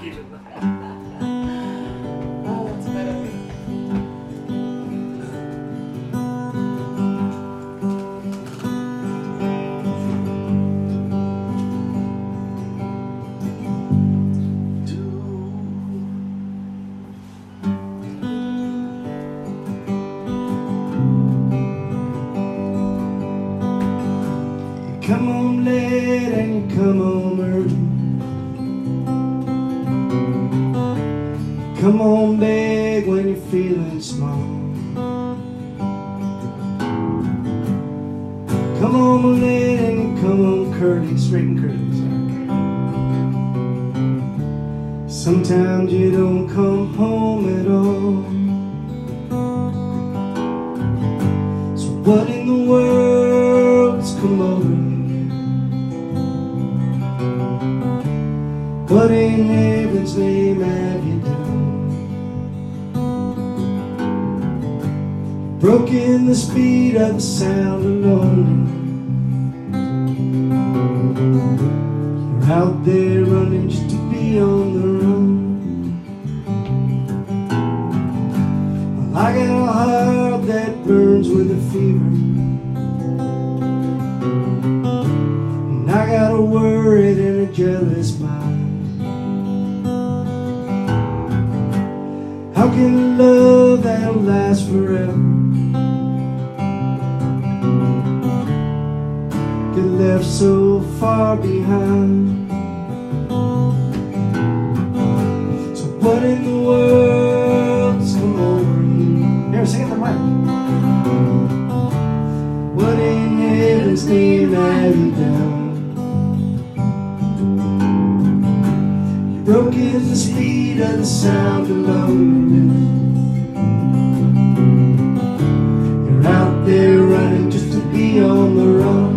Oh, that's better. Come on late and you come on early. Come on big when you're feeling small. Come on late and you come on curly, straight and curly. Sorry. Sometimes you don't come home at all. So what in the world's come over you? What in heaven's name have you done? Broken the speed of the sound of loneliness. You're out there running just to be on the run. Well, I got a heart that burns with a fever, and I got a worried and a jealous mind. How can a love that'll last forever get left so far behind? So what in the world's come over you? Here, sing it to the mic. What in heaven's name have you done? You broken the speed of the sound of loneliness. You're out there running just to be on the run.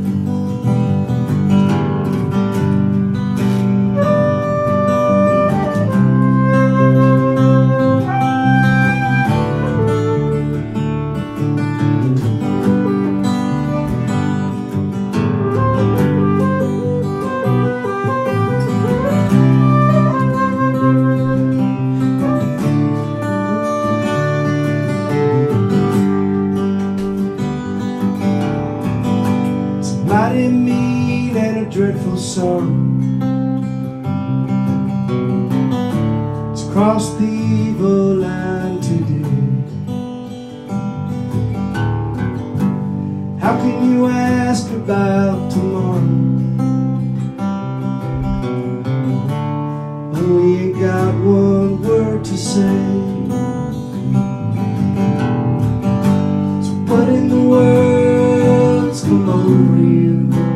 Mighty mean and a dreadful sorrow. It's crossed the evil line today. How can you ask about tomorrow when we ain't got one word to say? So what in the world's come over you?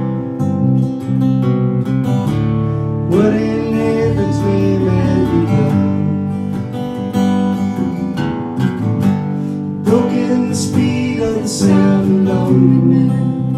What in heaven's name have you done? Broken the speed of the sound of loneliness.